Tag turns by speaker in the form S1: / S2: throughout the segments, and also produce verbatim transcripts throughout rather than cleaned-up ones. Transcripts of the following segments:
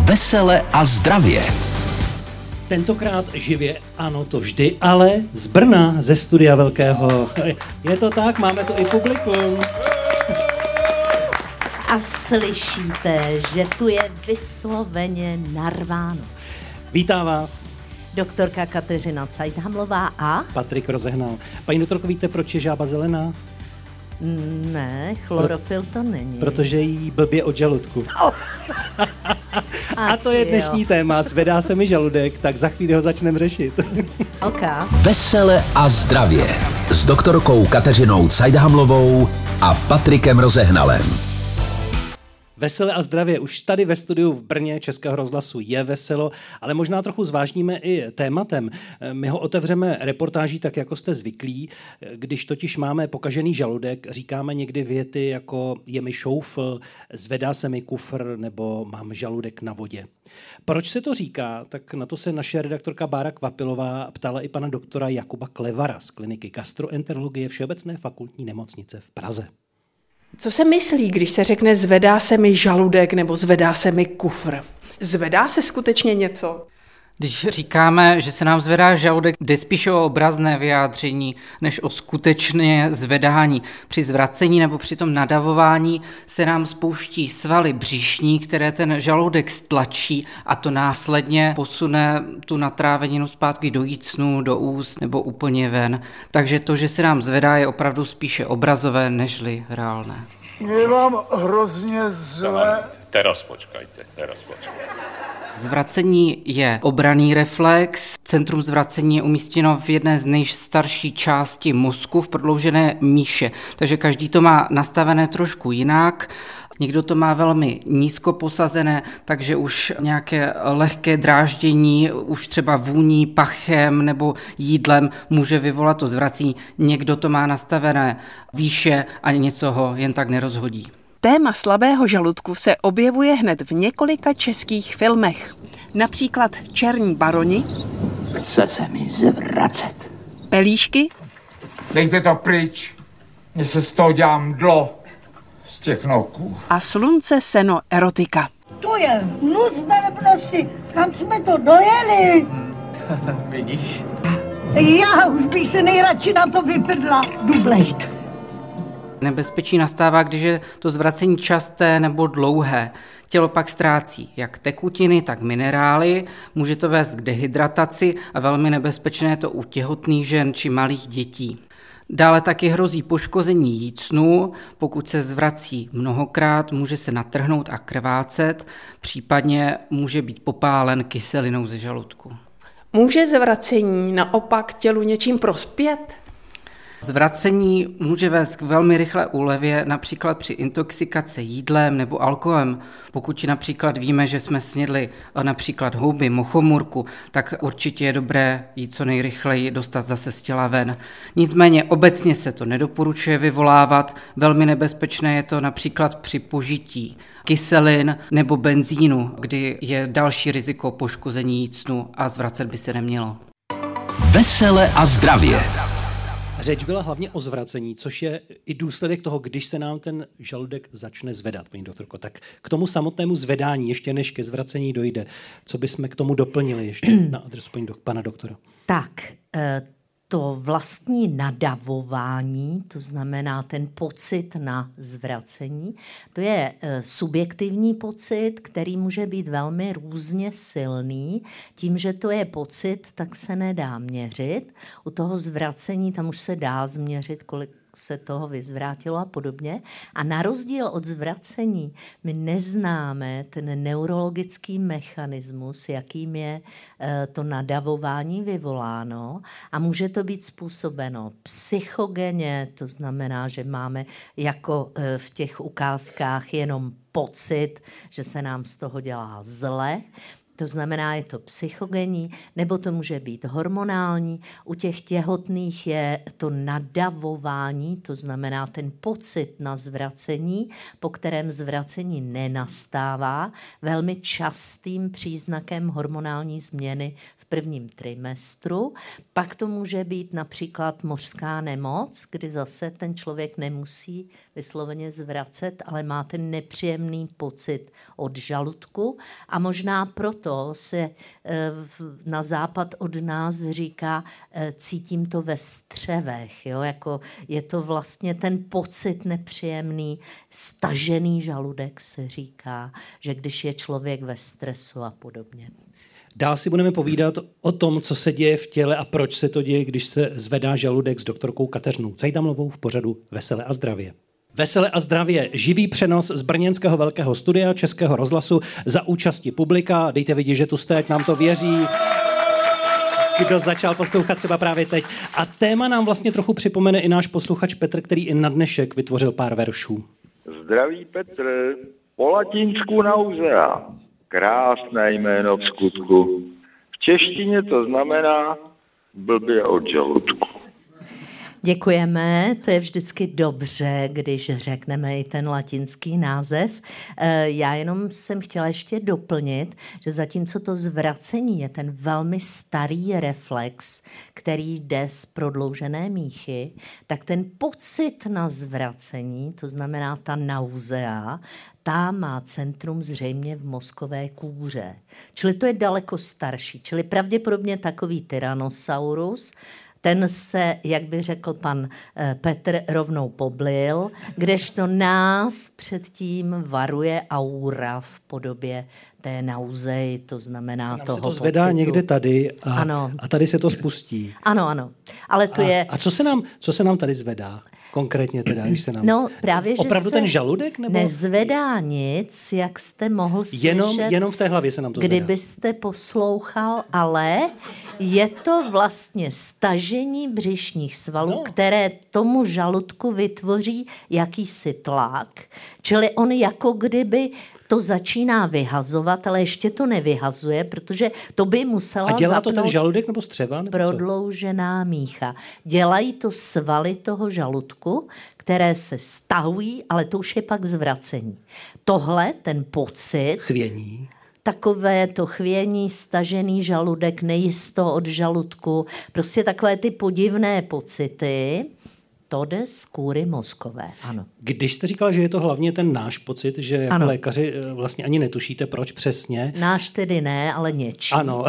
S1: Vesele a zdravě.
S2: Tentokrát živě, ano, to vždy, ale z Brna, ze studia velkého. Je to tak, máme tu i publikum.
S3: A slyšíte, že tu je vysloveně narváno.
S2: Vítá vás
S3: doktorka Kateřina Cajthamlová a
S2: Patrik Rozehnal. Paní doktorko, víte, proč je žába zelená?
S3: Ne, chlorofil to není.
S2: Protože jí blbě od žaludku.
S3: Oh.
S2: A to je dnešní jo. téma. Zvedá se mi žaludek, tak za chvíli ho začneme řešit.
S3: Okay.
S1: Vesele a zdravě s doktorkou Kateřinou Cajthamlovou a Patrikem Rozehnalem.
S2: Vesele a zdravě. Už tady ve studiu v Brně Českého rozhlasu je veselo, ale možná trochu zvážníme i tématem. My ho otevřeme reportáží tak, jako jste zvyklí. Když totiž máme pokažený žaludek, říkáme někdy věty jako je mi šoufl, zvedá se mi kufr nebo mám žaludek na vodě. Proč se to říká? Tak na to se naše redaktorka Bára Kvapilová ptala i pana doktora Jakuba Klevara z kliniky gastroenterologie Všeobecné fakultní nemocnice v Praze.
S4: Co se myslí, když se řekne zvedá se mi žaludek nebo zvedá se mi kufr? Zvedá se skutečně něco?
S5: Když říkáme, že se nám zvedá žaludek, jde spíš o obrazné vyjádření, než o skutečné zvedání. Při zvracení nebo při tom nadavování se nám spouští svaly břišní, které ten žaludek stlačí a to následně posune tu natráveninu zpátky do jícnu, do úst nebo úplně ven. Takže to, že se nám zvedá, je opravdu spíše obrazové, nežli reálné.
S6: Je vám hrozně zle.
S7: Teraz počkajte, teraz počkajte.
S5: Zvracení je obranný reflex. Centrum zvracení je umístěno v jedné z nejstarší části mozku, v prodloužené míše. Takže každý to má nastavené trošku jinak. Někdo to má velmi nízko posazené, takže už nějaké lehké dráždění, už třeba vůní, pachem nebo jídlem může vyvolat to zvracení. Někdo to má nastavené výše a něco ho jen tak nerozhodí.
S4: Téma slabého žaludku se objevuje hned v několika českých filmech. Například Černí baroni.
S8: Chce se mi zvracet.
S4: Pelíšky.
S6: Dejte to pryč. Mně se z toho dělám dlo. Z těch noků.
S4: A Slunce, seno, erotika.
S9: To je nus velebnosti. Kam jsme to dojeli?
S6: Vidíš?
S9: Já už bych se nejradši na to vyprdla. Dublejt.
S5: Nebezpečí nastává, když je to zvracení časté nebo dlouhé. Tělo pak ztrácí jak tekutiny, tak minerály, může to vést k dehydrataci a velmi nebezpečné je to u těhotných žen či malých dětí. Dále taky hrozí poškození jícnu, pokud se zvrací mnohokrát, může se natrhnout a krvácet, případně může být popálen kyselinou ze žaludku.
S4: Může zvracení naopak tělu něčím prospět?
S5: Zvracení může vést k velmi rychlé úlevě, například při intoxikaci jídlem nebo alkoholem. Pokud například víme, že jsme snědli například houby, mochomůrku, tak určitě je dobré jít co nejrychleji dostat zase z těla ven. Nicméně obecně se to nedoporučuje vyvolávat. Velmi nebezpečné je to například při požití kyselin nebo benzínu, kdy je další riziko poškození jícnu a zvracet by se nemělo.
S1: Vesele a zdravě.
S2: Řeč byla hlavně o zvracení, což je i důsledek toho, když se nám ten žaludek začne zvedat, paní doktorko. Tak k tomu samotnému zvedání, ještě než ke zvracení dojde, co bychom k tomu doplnili ještě na adresu paní dok- pana doktora?
S3: Tak, to vlastní nadavování, to znamená ten pocit na zvracení, to je subjektivní pocit, který může být velmi různě silný. Tím, že to je pocit, tak se nedá měřit. U toho zvracení tam už se dá změřit, kolik se toho vyzvrátilo a podobně. A na rozdíl od zvracení my neznáme ten neurologický mechanismus, jakým je to nadavování vyvoláno a může to být způsobeno psychogeně, to znamená, že máme jako v těch ukázkách jenom pocit, že se nám z toho dělá zle. To znamená, je to psychogenní, nebo to může být hormonální. U těch těhotných je to nadavování, to znamená ten pocit na zvracení, po kterém zvracení nenastává, velmi častým příznakem hormonální změny v prvním trimestru. Pak to může být například mořská nemoc, kdy zase ten člověk nemusí vysloveně zvracet, ale máte nepříjemný pocit od žaludku a možná proto se na západ od nás říká cítím to ve střevech. Jo? Jako je to vlastně ten pocit nepříjemný, stažený žaludek se říká, že když je člověk ve stresu a podobně.
S2: Dál si budeme povídat o tom, co se děje v těle a proč se to děje, když se zvedá žaludek s doktorkou Kateřinou Cajdamlovou v pořadu Vesele a zdravě. Vesele a zdravě, živý přenos z brněnského velkého studia Českého rozhlasu za účasti publika. Dejte vidět, že tu jste, ať nám to věří. Kdo začal poslouchat třeba právě teď. A téma nám vlastně trochu připomene i náš posluchač Petr, který i na dnešek vytvořil pár veršů.
S10: Zdraví Petr, po latinsku nauzea. Krásné jméno v skutku. V češtině to znamená blbě od žaludku.
S3: Děkujeme, to je vždycky dobře, když řekneme i ten latinský název. Já jenom jsem chtěla ještě doplnit, že zatímco to zvracení je ten velmi starý reflex, který jde z prodloužené míchy, tak ten pocit na zvracení, to znamená ta nauzea, ta má centrum zřejmě v mozkové kůře. Čili to je daleko starší, čili pravděpodobně takový Tyrannosaurus, ten se, jak by řekl pan Petr, rovnou poblil, kdežto nás předtím varuje aura v podobě té nauzei, to znamená toho pocitu.
S2: Se to zvedá někde tady a, a tady se to spustí.
S3: Ano, ano. Ale to
S2: a,
S3: je...
S2: A co se nám, co se nám tady zvedá? Konkrétně teda, když se nám...
S3: No, právě,
S2: opravdu
S3: že se
S2: ten žaludek? Nebo...
S3: nezvedá nic, jak jste mohl slyšet.
S2: Jenom, jenom v té hlavě se nám to zvedá.
S3: Kdybyste poslouchal, ale je to vlastně stažení břišních svalů, no. které tomu žaludku vytvoří jakýsi tlak. Čili on jako kdyby to začíná vyhazovat, ale ještě to nevyhazuje, protože to by musela
S2: zapnout. A dělá to
S3: zapnout
S2: ten žaludek nebo střeva? Nebo
S3: prodloužená mícha. Dělají to svaly toho žaludku, které se stahují, ale to už je pak zvracení. Tohle, ten pocit...
S2: Chvění.
S3: Takové to chvění, stažený žaludek, nejisto od žaludku, prostě takové ty podivné pocity... To jde z kůry mozkové, ano.
S2: Když jste říkala, že je to hlavně ten náš pocit, že jako ano. lékaři vlastně ani netušíte, proč přesně.
S3: Náš tedy ne, ale něčí.
S2: Ano.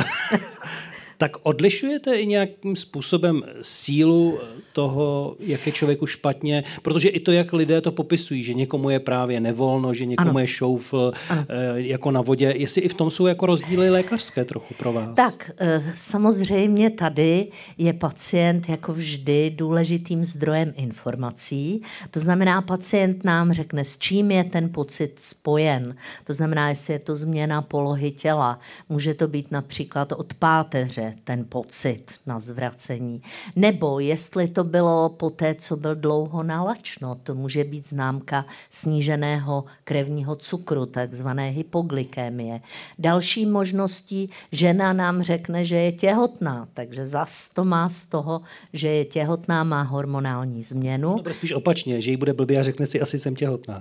S2: Tak odlišujete i nějakým způsobem sílu toho, jak je člověku špatně? Protože i to, jak lidé to popisují, že někomu je právě nevolno, že někomu ano. je šoufl ano. jako na vodě. Jestli i v tom jsou jako rozdíly lékařské trochu pro vás?
S3: Tak, samozřejmě tady je pacient jako vždy důležitým zdrojem informací. To znamená, pacient nám řekne, s čím je ten pocit spojen. To znamená, jestli je to změna polohy těla. Může to být například od páteře, ten pocit na zvracení. Nebo jestli to bylo po té, co byl dlouho nalačno, to může být známka sníženého krevního cukru, takzvané hypoglykémie. Další možností, žena nám řekne, že je těhotná, takže zas to má z toho, že je těhotná, má hormonální změnu.
S2: No, spíš opačně, že jí bude blbě a řekne si, asi jsem těhotná.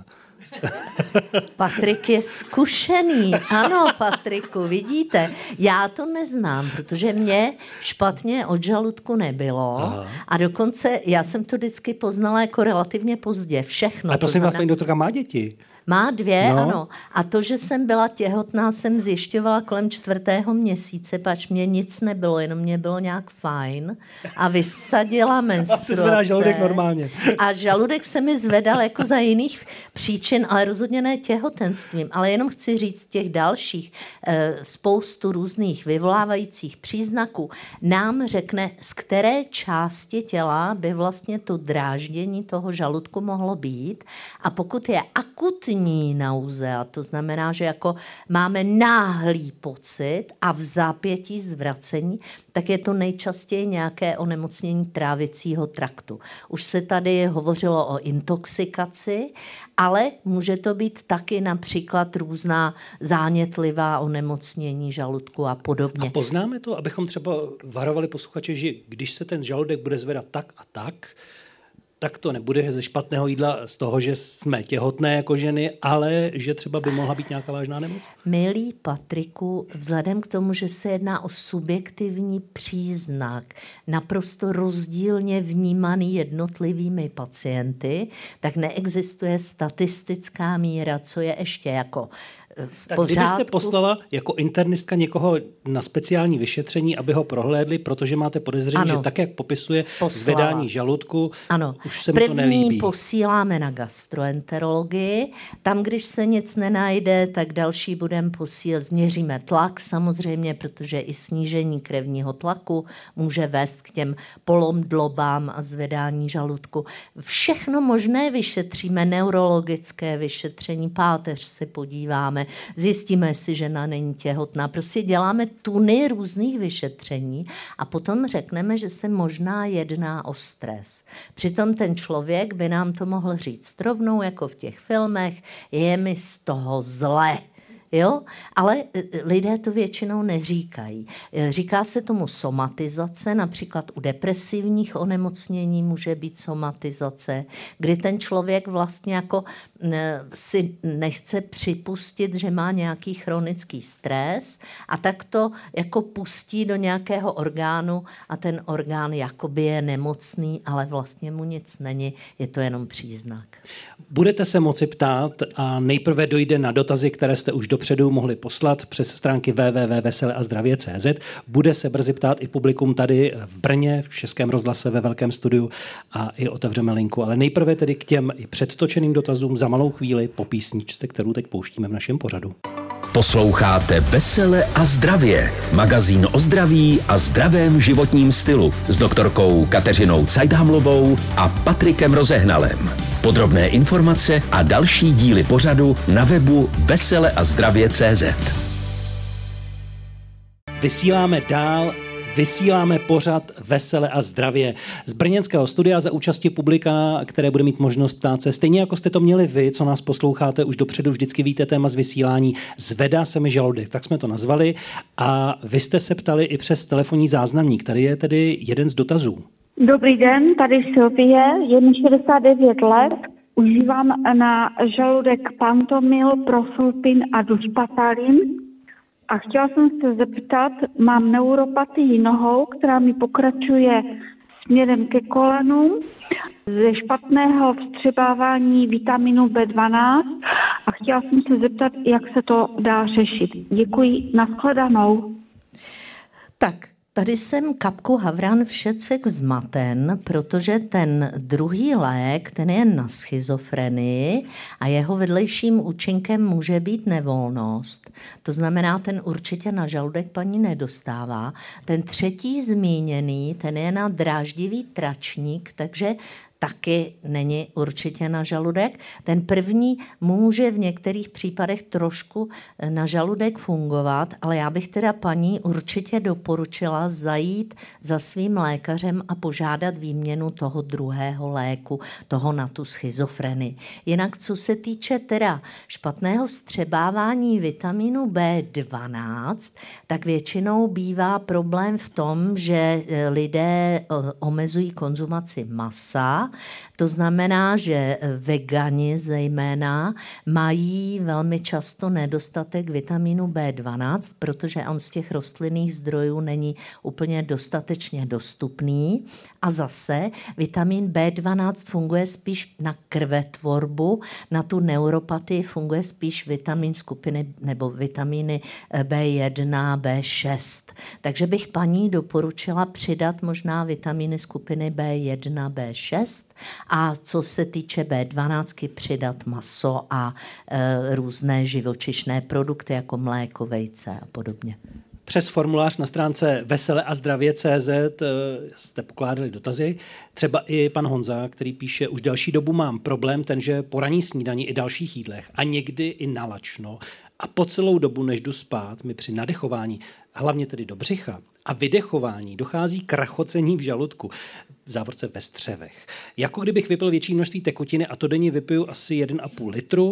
S3: Patrik je zkušený. Ano, Patriku, vidíte. Já to neznám, protože mě špatně od žaludku nebylo. Aha. A dokonce já jsem to vždycky poznala jako relativně pozdě. Všechno.
S2: Ale prosím vás, paní doktorka má děti?
S3: Má dvě,
S2: no.
S3: ano. A to, že jsem byla těhotná, jsem zjišťovala kolem čtvrtého měsíce, pač mě nic nebylo, jenom mě bylo nějak fajn. A vysadila menstruace. A se
S2: zvedá žaludek normálně.
S3: A žaludek se mi zvedal jako za jiných příčin, ale rozhodně ne těhotenstvím. Ale jenom chci říct těch dalších e, spoustu různých vyvolávajících příznaků nám řekne, z které části těla by vlastně to dráždění toho žaludku mohlo být. A pokud je akutní nauzea, to znamená, že jako máme náhlý pocit a v zápětí zvracení, tak je to nejčastěji nějaké onemocnění trávicího traktu. Už se tady hovořilo o intoxikaci, ale může to být taky například různá zánětlivá onemocnění žaludku a podobně.
S2: A poznáme to, abychom třeba varovali posluchače, že když se ten žaludek bude zvedat tak a tak, tak to nebude ze špatného jídla z toho, že jsme těhotné jako ženy, ale že třeba by mohla být nějaká vážná nemoc?
S3: Milý Patriku, vzhledem k tomu, že se jedná o subjektivní příznak, naprosto rozdílně vnímaný jednotlivými pacienty, tak neexistuje statistická míra, co je ještě jako v
S2: tak
S3: pořádku.
S2: kdybyste poslala jako internistka někoho na speciální vyšetření, aby ho prohlédli, protože máte podezření, ano, že tak, jak popisuje poslala. Zvedání žaludku,
S3: ano.
S2: Už se mi to nelíbí.
S3: První posíláme na gastroenterologii, tam, když se nic nenajde, tak další budeme posílat, změříme tlak samozřejmě, protože i snížení krevního tlaku může vést k těm polomdlobám a zvedání žaludku. Všechno možné vyšetříme, neurologické vyšetření, páteř se podíváme, zjistíme, jestli žena není těhotná. Prostě děláme tuny různých vyšetření a potom řekneme, že se možná jedná o stres. Přitom ten člověk by nám to mohl říct rovnou, jako v těch filmech, je mi z toho zle. Jo? Ale lidé to většinou neříkají. Říká se tomu somatizace, například u depresivních onemocnění může být somatizace, kdy ten člověk vlastně jako si nechce připustit, že má nějaký chronický stres a tak to jako pustí do nějakého orgánu a ten orgán jakoby je nemocný, ale vlastně mu nic není, je to jenom příznak.
S2: Budete se moci ptát a nejprve dojde na dotazy, které jste už dopředu mohli poslat přes stránky w w w tečka vesele a zdravě tečka cé zet. Bude se brzy ptát i publikum tady v Brně, v Českém rozhlase ve velkém studiu a i otevřeme linku. Ale nejprve tedy k těm i předtočeným dotazům za malou chvíli po písničce, kterou teď pouštíme v našem pořadu.
S1: Posloucháte Vesele a zdravě, magazín o zdraví a zdravém životním stylu s doktorkou Kateřinou Cajdhamlovou a Patrikem Rozehnalem. Podrobné informace a další díly pořadu na webu vesele a zdravě tečka cé zet.
S2: Vysíláme dál, vysíláme pořad Vesele a zdravě z brněnského studia za účasti publika, které bude mít možnost ptát se. Stejně jako jste to měli vy, co nás posloucháte, už dopředu vždycky víte téma z vysílání. Zvedá se mi žaludek, tak jsme to nazvali. A vy jste se ptali i přes telefonní záznamník. Tady je tedy jeden z dotazů.
S11: Dobrý den, tady Sylvie, je mi šedesát devět let. Užívám na žaludek Pantomil, Profulpin a Duspatalin. A chtěla jsem se zeptat, mám neuropatii nohou, která mi pokračuje směrem ke kolenům ze špatného vstřebávání vitaminu bé dvanáct a chtěla jsem se zeptat, jak se to dá řešit. Děkuji, nashledanou.
S3: Tak. Tady jsem kapku havran všecek zmaten, protože ten druhý lék, ten je na schizofrenii a jeho vedlejším účinkem může být nevolnost. To znamená, ten určitě na žaludek paní nedostává. Ten třetí zmíněný, ten je na dráždivý tračník, takže taky není určitě na žaludek. Ten první může v některých případech trošku na žaludek fungovat, ale já bych teda paní určitě doporučila zajít za svým lékařem a požádat výměnu toho druhého léku, toho na tu schizofrenii. Jinak, co se týče teda špatného vstřebávání vitamínu bé dvanáct, tak většinou bývá problém v tom, že lidé omezují konzumaci masa. To znamená, že vegani zejména mají velmi často nedostatek vitamínu bé dvanáct, protože on z těch rostlinných zdrojů není úplně dostatečně dostupný. A zase vitamin bé dvanáct funguje spíš na krvetvorbu, na tu neuropatii funguje spíš vitamin skupiny nebo vitamíny bé jedna, bé šest. Takže bych paní doporučila přidat možná vitamíny skupiny bé jedna, bé šest a co se týče bé dvanáct, přidat maso a e, různé živočišné produkty jako mléko, vejce a podobně.
S2: Přes formulář na stránce vesele a zdravě tečka cé zet jste pokládali dotazy. Třeba i pan Honza, který píše, už další dobu mám problém ten, že po ranní snídani i dalších jídlech a někdy i na lačno a po celou dobu, než jdu spát, mi při nadechování, hlavně tedy do břicha a vydechování, dochází k rachocení v žaludku, v závorce ve střevech. Jako kdybych vypil větší množství tekutiny a to denně vypiju asi jeden a půl litru.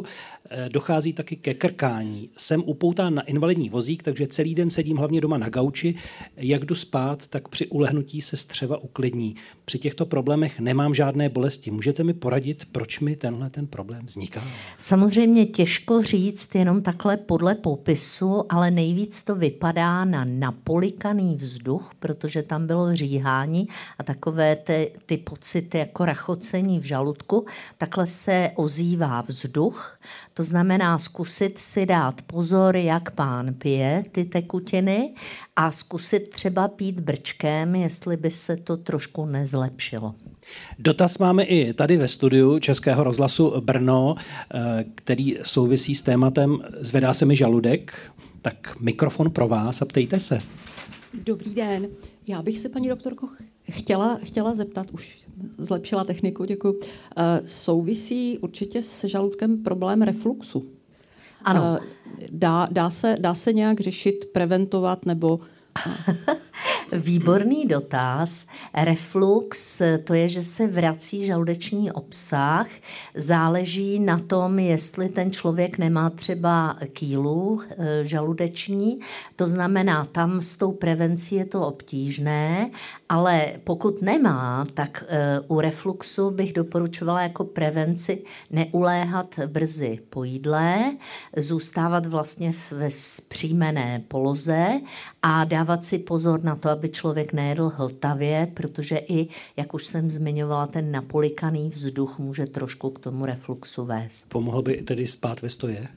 S2: dochází taky ke krkání. Jsem upoután na invalidní vozík, takže celý den sedím hlavně doma na gauči. Jak jdu spát, tak při ulehnutí se střeva uklidní. Při těchto problémech nemám žádné bolesti. Můžete mi poradit, proč mi tenhle ten problém vzniká?
S3: Samozřejmě těžko říct jenom takhle podle popisu, ale nejvíc to vypadá na napolikaný vzduch, protože tam bylo říhání a takové ty, ty pocity jako rachocení v žaludku. Takhle se ozývá vzduch. To znamená zkusit si dát pozor, jak pán pije ty tekutiny a zkusit třeba pít brčkem, jestli by se to trošku nezlepšilo.
S2: Dotaz máme i tady ve studiu Českého rozhlasu Brno, který souvisí s tématem Zvedá se mi žaludek. Tak mikrofon pro vás a ptejte se.
S12: Dobrý den. Já bych se, paní doktorko, chtěla, chtěla zeptat, už zlepšila techniku, děkuji. Uh, souvisí určitě s žaludkem problém refluxu.
S3: Ano.
S12: Uh, dá, dá, se, dá se nějak řešit, preventovat nebo...
S3: Výborný dotaz. Reflux, to je, že se vrací žaludeční obsah. Záleží na tom, jestli ten člověk nemá třeba kýlu žaludeční. To znamená, tam s tou prevencí je to obtížné, ale pokud nemá, tak u refluxu bych doporučovala jako prevenci neuléhat brzy po jídle, zůstávat vlastně ve vzpřímené poloze a dávat si pozor na to, aby člověk nejedl hltavě, protože i, jak už jsem zmiňovala, ten napolikaný vzduch může trošku k tomu refluxu vést.
S2: Pomohlo by tedy spát ve stoje?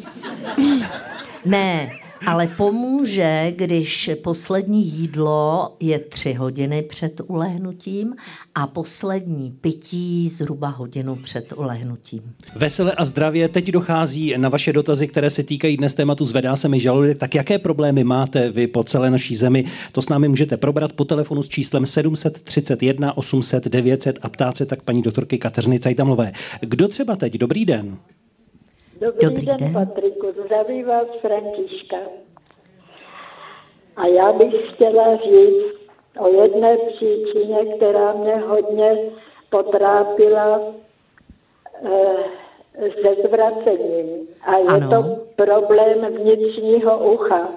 S3: Ne, ale pomůže, když poslední jídlo je tři hodiny před ulehnutím a poslední pití zhruba hodinu před ulehnutím.
S2: Vesele a zdravě, teď dochází na vaše dotazy, které se týkají dnes tématu Zvedá se mi žaludek. Tak jaké problémy máte vy po celé naší zemi? To s námi můžete probrat po telefonu s číslem sedm set třicet jedna osm set devět set a ptát se tak paní doktorky Kateřiny Cajtamlové. Kdo třeba teď? Dobrý den.
S13: Dobrý, Dobrý den, den, Patriku. Zdraví vás Františka. A já bych chtěla říct o jedné příčině, která mě hodně potrápila e, se zvracením. A je ano. to problém vnitřního ucha.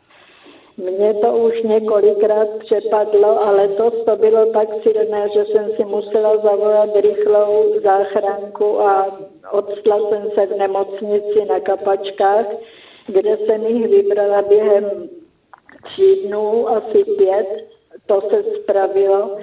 S13: Mně to už několikrát přepadlo, ale to, to bylo tak silné, že jsem si musela zavolat rychlou záchranku a odstla jsem se v nemocnici na Kapačkách, kde jsem jich vybrala během tří dnů, asi pět, to se spravilo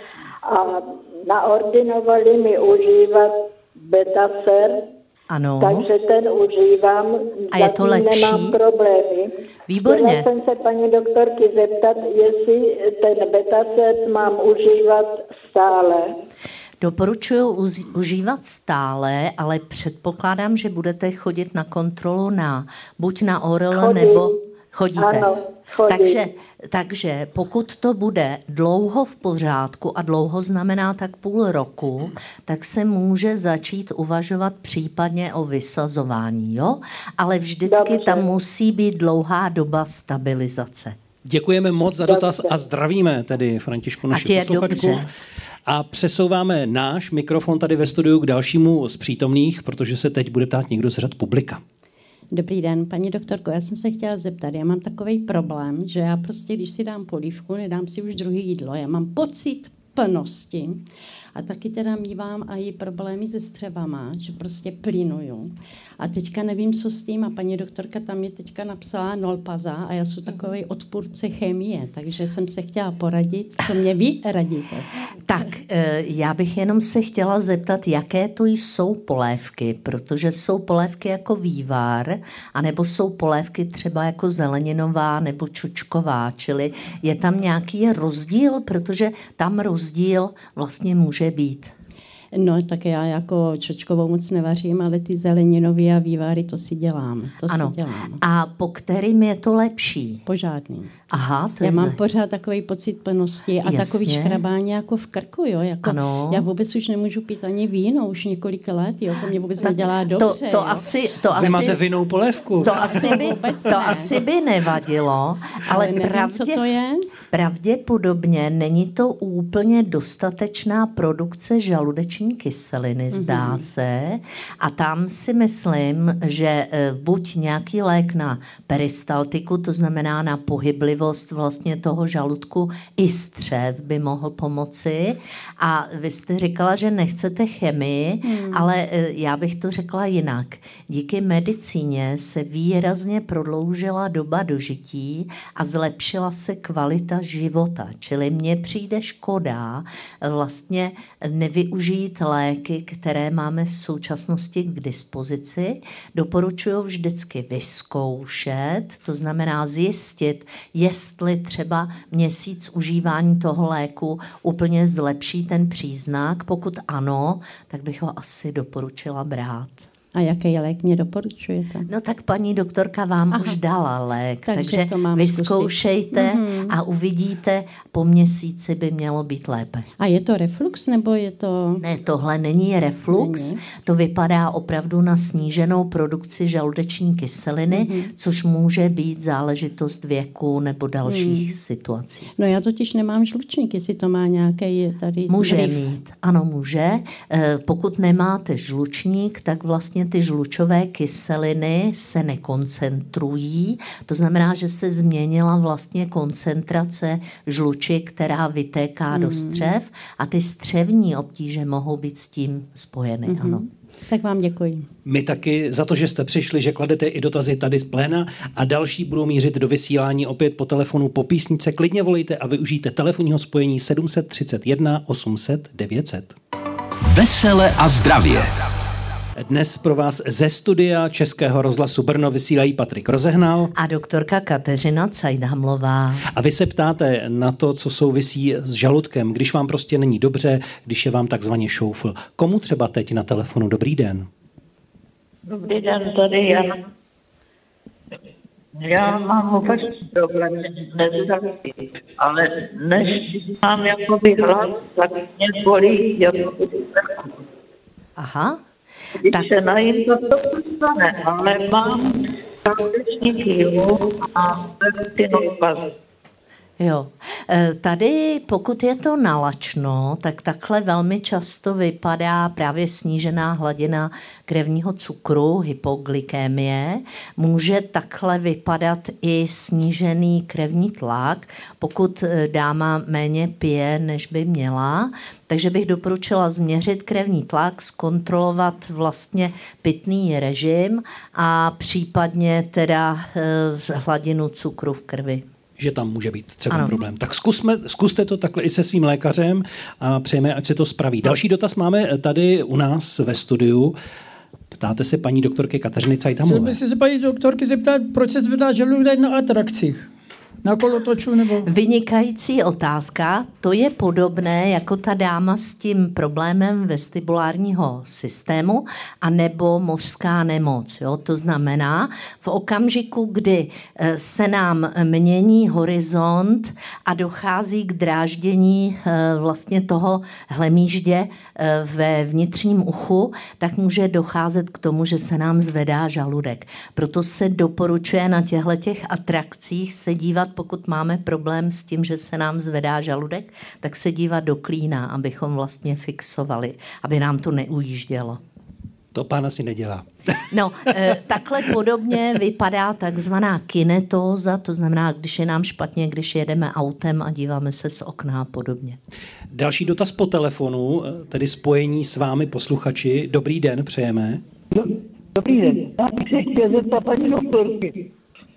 S13: a naordinovali mi užívat Betaser.
S3: Ano.
S13: Takže ten užívám,
S3: a je to lepší?
S13: Nemám problémy.
S3: Výborně.
S13: Chtěla jsem se paní doktorky zeptat, jestli ten Betaser mám užívat stále.
S3: Doporučuji užívat stále, ale předpokládám, že budete chodit na kontrolu na buď na Orele, nebo chodíte.
S13: Ano, chodím.
S3: Takže, takže pokud to bude dlouho v pořádku a dlouho znamená tak půl roku, tak se může začít uvažovat případně o vysazování, jo? Ale vždycky Dobře. tam musí být dlouhá doba stabilizace.
S2: Děkujeme moc za dotaz Dobře. a zdravíme tedy Františku naši posluchačku. A přesouváme náš mikrofon tady ve studiu k dalšímu z přítomných, protože se teď bude ptát někdo z řad publika.
S14: Dobrý den, paní doktorko, já jsem se chtěla zeptat, já mám takový problém, že já prostě, když si dám polívku, nedám si už druhý jídlo, já mám pocit plnosti a taky teda mívám i problémy se střevama, že prostě plynuju. A teďka nevím, co s tím a paní doktorka tam mi teďka napsala Nolpaza a já jsem takový odpůrce chemie, takže jsem se chtěla poradit, co mě vy radíte.
S3: Tak, já bych jenom se chtěla zeptat, jaké to jsou polévky, protože jsou polévky jako vývar, anebo jsou polévky třeba jako zeleninová nebo čočková, čili je tam nějaký rozdíl, protože tam rozdíl vlastně může být.
S14: No, tak já jako čočkovou moc nevařím, ale ty zeleninový a vývary, to si dělám. To
S3: ano.
S14: si dělám.
S3: A po kterým je to lepší?
S14: Po žádným.
S3: Aha, to
S14: já
S3: je
S14: mám
S3: ze...
S14: pořád takový pocit plnosti a
S3: Jasně.
S14: takový škrabání jako v krku, jo. Jako
S3: ano.
S14: Já vůbec už nemůžu pít ani víno, už několik let, jo. To mě vůbec tak nedělá dobře,
S3: to, to
S14: jo.
S3: asi, to
S2: Vy
S3: asi,
S2: máte vinnou polévku.
S3: To asi by, to
S14: ne.
S3: asi by nevadilo, ale,
S14: ale nevím,
S3: pravdě,
S14: co to je?
S3: pravděpodobně není to úplně dostatečná produkce žaludečního žaludeční kyseliny, zdá mm-hmm. se. A tam si myslím, že buď nějaký lék na peristaltiku, to znamená na pohyblivost vlastně toho žaludku, i střev by mohl pomoci. A vy jste říkala, že nechcete chemii, mm. ale já bych to řekla jinak. Díky medicíně se výrazně prodloužila doba dožití a zlepšila se kvalita života. Čili mně přijde škoda vlastně nevyužít léky, které máme v současnosti k dispozici. Doporučuji vždycky vyzkoušet, to znamená zjistit, jestli třeba měsíc užívání toho léku úplně zlepší ten příznak. Pokud ano, tak bych ho asi doporučila brát.
S14: A jaký lék mě doporučujete?
S3: No tak paní doktorka vám Aha. už dala lék,
S14: takže,
S3: takže vyzkoušejte mm-hmm. a uvidíte, po měsíci by mělo být lépe.
S14: A je to reflux nebo je to...
S3: Ne, tohle není reflux, není. To vypadá opravdu na sníženou produkci žaludeční kyseliny, mm-hmm. což může být záležitost věku nebo dalších mm. situací.
S14: No já totiž nemám žlučník, jestli to má nějaký tady...
S3: Může
S14: driv.
S3: mít, ano může. Pokud nemáte žlučník, tak vlastně ty žlučové kyseliny se nekoncentrují. To znamená, že se změnila vlastně koncentrace žluči, která vytéká mm. do střev a ty střevní obtíže mohou být s tím spojeny. Mm-hmm. Ano.
S14: Tak vám děkuji.
S2: My taky za to, že jste přišli, že kladete i dotazy tady z pléna a další budou mířit do vysílání opět po telefonu po písničce. Klidně volejte a využijte telefonního spojení sedm set třicet jedna osm set devět set.
S1: Vesele a zdravě.
S2: Dnes pro vás ze studia Českého rozhlasu Brno vysílají Patrik Rozehnal
S3: a doktorka Kateřina Cajdhamlová.
S2: A vy se ptáte na to, co souvisí s žaludkem, když vám prostě není dobře, když je vám takzvaně šoufl. Komu třeba teď na telefonu? Dobrý den.
S15: Dobrý den, tady já. Já mám opačný problém, nezdraví, ale než mám jakoby hlas, tak mě bolí jakoby krku.
S3: Aha.
S15: Když tak se najím, to to přestane, ale mám žaludeční kýlu a peptinopaz.
S3: Jo. Tady, pokud je to nalačno, tak takhle velmi často vypadá právě snížená hladina krevního cukru, hypoglykémie. Může takhle vypadat i snížený krevní tlak, pokud dáma méně pije, než by měla. Takže bych doporučila změřit krevní tlak, zkontrolovat vlastně pitný režim a případně teda hladinu cukru v krvi.
S2: Že tam může být třeba
S3: ano.
S2: problém. Tak zkusme, zkuste to takhle i se svým lékařem a přejeme, ať se to spraví. Další dotaz máme tady u nás ve studiu. Ptáte se paní doktorky Kateřiny Cajdhamlové.
S16: Chtěl bych se paní doktorky zeptat, proč se zvedá žaludek na atrakcích? Na kolotoču nebo...
S3: Vynikající otázka. To je podobné jako ta dáma s tím problémem vestibulárního systému a nebo mořská nemoc. Jo? To znamená, v okamžiku, kdy se nám mění horizont a dochází k dráždění vlastně toho hlemýždě ve vnitřním uchu, tak může docházet k tomu, že se nám zvedá žaludek. Proto se doporučuje na těchto atrakcích se dívat, pokud máme problém s tím, že se nám zvedá žaludek, tak se dívat do klína, abychom vlastně fixovali, aby nám to neujíždělo.
S2: To pán asi nedělá.
S3: No, e, takhle podobně vypadá takzvaná kinetóza, to znamená, když je nám špatně, když jedeme autem a díváme se z okna a podobně.
S2: Další dotaz po telefonu, tedy spojení s vámi posluchači. Dobrý den, přejeme.
S17: No, dobrý den. Já bych se chtěl zeptat paní doktorky.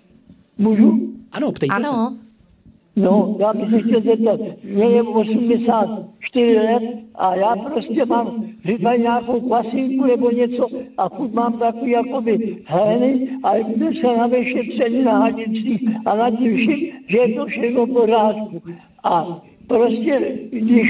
S17: Můžu?
S2: Ano, ptejte
S3: ano.
S2: se.
S17: No, já bych se chtěl zeptat. Mě je osmdesát čtyři let a já prostě mám, říkají nějakou klasinku nebo něco a furt mám takový jakoby hleny a jde se na vyšetření na hadicích a na tím všim, že je to všechno v pořádku. A prostě, když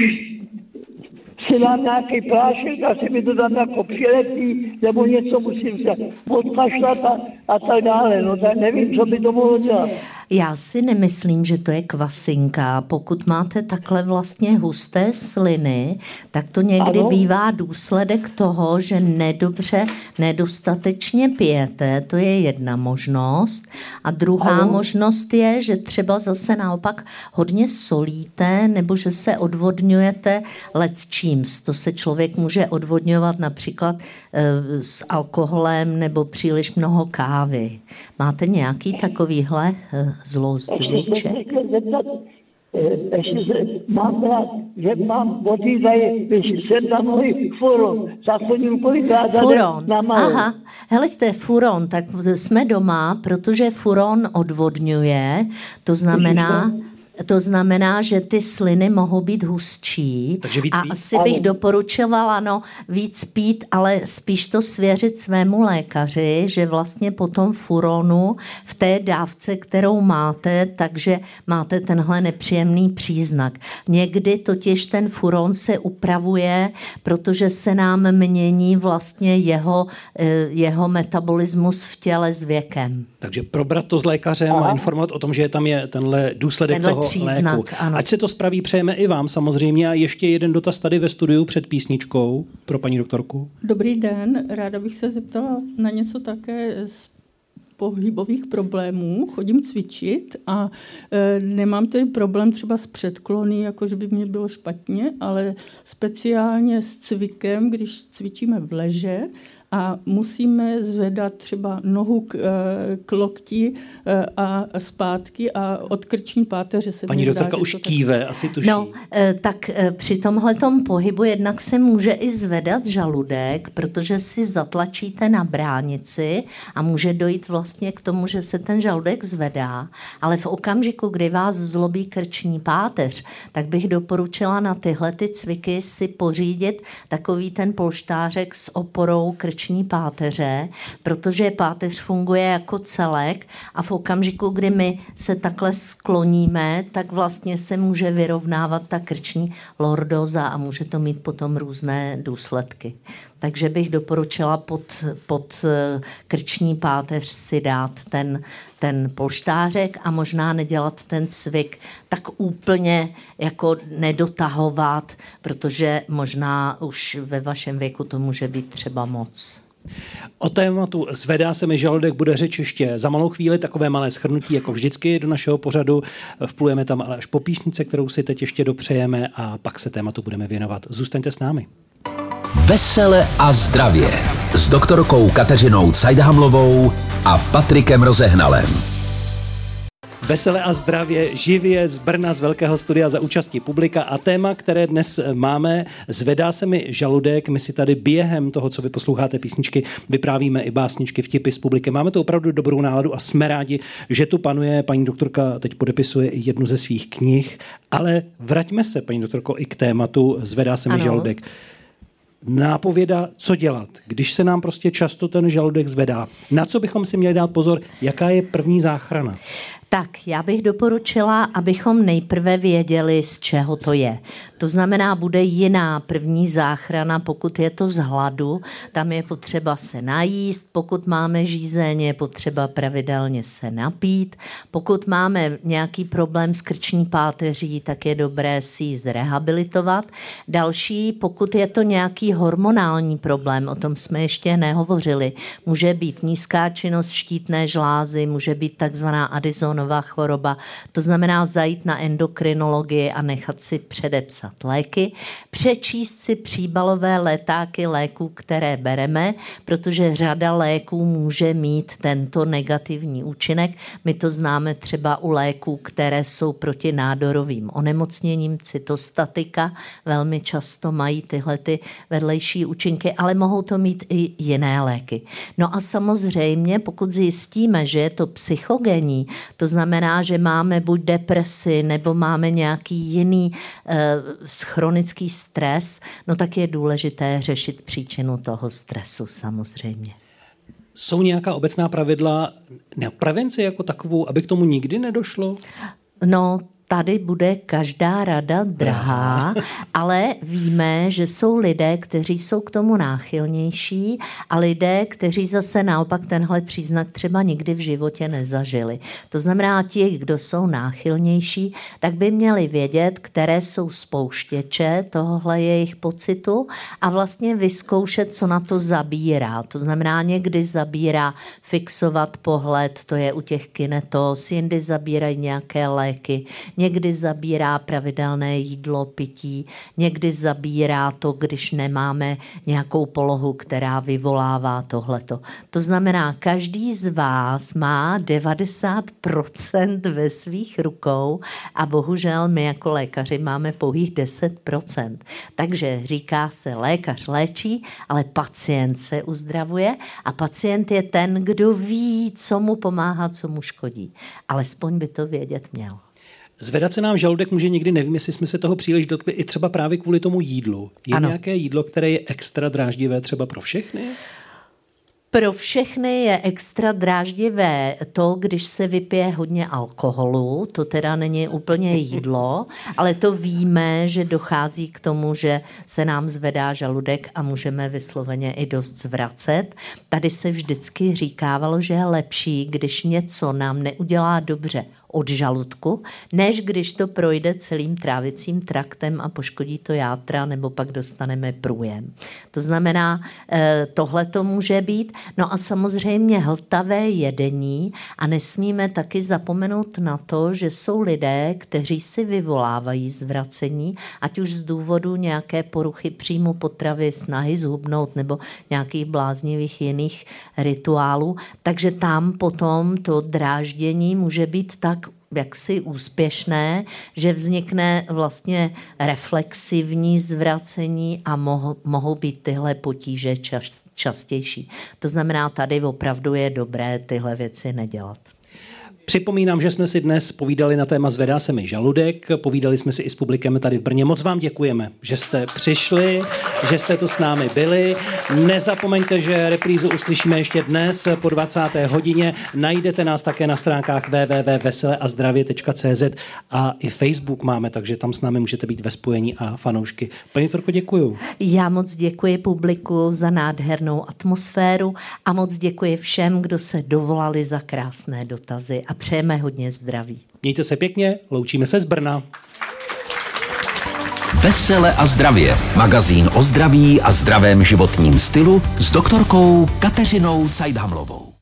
S17: si dám nějaký prášek a si mi to tam jako přilepí, nebo něco musím se odkašlat a, a tak dále. No tak nevím, co by to mohlo dělat.
S3: Já si nemyslím, že to je kvasinka. Pokud máte takhle vlastně husté sliny, tak to někdy ano. bývá důsledek toho, že nedobře, nedostatečně pijete. To je jedna možnost. A druhá ano. možnost je, že třeba zase naopak hodně solíte, nebo že se odvodňujete lecčíms. To se člověk může odvodňovat například e, s alkoholem nebo příliš mnoho kávy. Máte nějaký takovýhle e, zlozvyček?
S17: Ještě se mám rád, že mám odvídají, když jsem tam můj furon, tak chodím kolikrát na malou.
S3: Aha, helejte, furon, tak jsme doma, protože furon odvodňuje, to znamená... To znamená, že ty sliny mohou být hustší a asi bych doporučovala no, víc pít, ale spíš to svěřit svému lékaři, že vlastně po tom furonu v té dávce, kterou máte, takže máte tenhle nepříjemný příznak. Někdy totiž ten furon se upravuje, protože se nám mění vlastně jeho, jeho metabolismus v těle s věkem.
S2: Takže probrat to s lékařem a informovat o tom, že tam je tenhle důsledek tenhle toho příznak, léku. Ano. Ať se to spraví, přejeme i vám samozřejmě. A ještě jeden dotaz tady ve studiu před písničkou pro paní doktorku.
S18: Dobrý den, ráda bych se zeptala na něco také z pohybových problémů. Chodím cvičit a e, nemám tedy problém třeba s předklony, jako že by mě bylo špatně, ale speciálně s cvikem, když cvičíme v leže, a musíme zvedat třeba nohu k, k lokti a zpátky a od krční páteře se
S2: paní doktorka už kýve, tak... asi tuší.
S3: No, tak při tomhletom pohybu jednak se může i zvedat žaludek, protože si zatlačíte na bránici a může dojít vlastně k tomu, že se ten žaludek zvedá, ale v okamžiku, kdy vás zlobí krční páteř, tak bych doporučila na tyhle ty cviky si pořídit takový ten polštářek s oporou krční páteře, protože páteř funguje jako celek a v okamžiku, kdy my se takhle skloníme, tak vlastně se může vyrovnávat ta krční lordóza a může to mít potom různé důsledky. Takže bych doporučila pod, pod krční páteř si dát ten, ten polštářek a možná nedělat ten cvik tak úplně jako nedotahovat, protože možná už ve vašem věku to může být třeba moc.
S2: O tématu zvedá se mi žaludek bude řeč ještě za malou chvíli, takové malé shrnutí jako vždycky do našeho pořadu. Vplujeme tam ale až po písnice, kterou si teď ještě dopřejeme a pak se tématu budeme věnovat. Zůstaňte s námi.
S1: Vesele a zdravě s doktorkou Kateřinou Cajdhamlovou a Patrikem Rozehnalem.
S2: Vesele a zdravě, živě z Brna, z velkého studia za účastí publika a téma, které dnes máme, zvedá se mi žaludek. My si tady během toho, co vy posloucháte písničky, vyprávíme i básničky, vtipy z publiky. Máme to opravdu dobrou náladu a jsme rádi, že tu panuje. Paní doktorka teď podepisuje i jednu ze svých knih, ale vraťme se, paní doktorko, i k tématu zvedá se mi ano. žaludek. Nápověda, co dělat, když se nám prostě často ten žaludek zvedá. Na co bychom si měli dát pozor? Jaká je první záchrana?
S3: Tak, já bych doporučila, abychom nejprve věděli, z čeho to je. To znamená, bude jiná první záchrana, pokud je to z hladu, tam je potřeba se najíst, pokud máme žízeň, je potřeba pravidelně se napít, pokud máme nějaký problém s krční páteří, tak je dobré si ji zrehabilitovat. Další, pokud je to nějaký hormonální problém, o tom jsme ještě nehovořili, může být nízká činnost štítné žlázy, může být takzvaná Addisonova choroba, to znamená zajít na endokrinologii a nechat si předepsat léky, přečíst si příbalové letáky léků, které bereme, protože řada léků může mít tento negativní účinek. My to známe třeba u léků, které jsou proti nádorovým onemocněním, cytostatika, velmi často mají tyhle ty vedlejší účinky, ale mohou to mít i jiné léky. No a samozřejmě, pokud zjistíme, že je to psychogenní, to znamená, že máme buď depresi, nebo máme nějaký jiný e, chronický stres, no tak je důležité řešit příčinu toho stresu samozřejmě.
S2: Jsou nějaká obecná pravidla na prevenci jako takovou, aby k tomu nikdy nedošlo?
S3: No, tady bude každá rada drahá, ale víme, že jsou lidé, kteří jsou k tomu náchylnější a lidé, kteří zase naopak tenhle příznak třeba nikdy v životě nezažili. To znamená, ti, kdo jsou náchylnější, tak by měli vědět, které jsou spouštěče tohohle jejich pocitu a vlastně vyzkoušet, co na to zabírá. To znamená, někdy zabírá fixovat pohled, to je u těch kinetos, jindy zabírají nějaké léky, někdy zabírá pravidelné jídlo, pití, někdy zabírá to, když nemáme nějakou polohu, která vyvolává tohleto. To znamená, každý z vás má devadesát procent ve svých rukou a bohužel my jako lékaři máme pouhých deset procent. Takže říká se, lékař léčí, ale pacient se uzdravuje a pacient je ten, kdo ví, co mu pomáhá, co mu škodí. Alespoň by to vědět měl.
S2: Zvedat se nám žaludek může někdy, nevím, jestli jsme se toho příliš dotkli, i třeba právě kvůli tomu jídlu. Je ano. Nějaké jídlo, které je extra dráždivé třeba pro všechny?
S3: Pro všechny je extra dráždivé to, když se vypije hodně alkoholu, to teda není úplně jídlo, ale to víme, že dochází k tomu, že se nám zvedá žaludek a můžeme vysloveně i dost zvracet. Tady se vždycky říkávalo, že je lepší, když něco nám neudělá dobře od žaludku, než když to projde celým trávicím traktem a poškodí to játra, nebo pak dostaneme průjem. To znamená, tohle to může být. No a samozřejmě hltavé jedení a nesmíme taky zapomenout na to, že jsou lidé, kteří si vyvolávají zvracení, ať už z důvodu nějaké poruchy příjmu potravy, snahy zhubnout nebo nějakých bláznivých jiných rituálů. Takže tam potom to dráždění může být tak jaksi úspěšné, že vznikne vlastně reflexivní zvracení a mohou, mohou být tyhle potíže čas, častější. To znamená, tady opravdu je dobré tyhle věci nedělat.
S2: Připomínám, že jsme si dnes povídali na téma Zvedá se mi žaludek, povídali jsme si i s publikem tady v Brně. Moc vám děkujeme, že jste přišli, že jste tu s námi byli. Nezapomeňte, že reprízu uslyšíme ještě dnes po dvacáté hodině. Najdete nás také na stránkách w w w tečka vesele a zdravě tečka c z a i Facebook máme, takže tam s námi můžete být ve spojení a fanoušky. Paní doktorko, děkuju.
S3: Já moc děkuji publiku za nádhernou atmosféru a moc děkuji všem, kdo se dovolali za krásné dotazy a přejeme hodně zdraví.
S2: Mějte se pěkně, loučíme se z Brna.
S1: Vesele a zdravě. Magazín o zdraví a zdravém životním stylu s doktorkou Kateřinou Cajdhamlovou.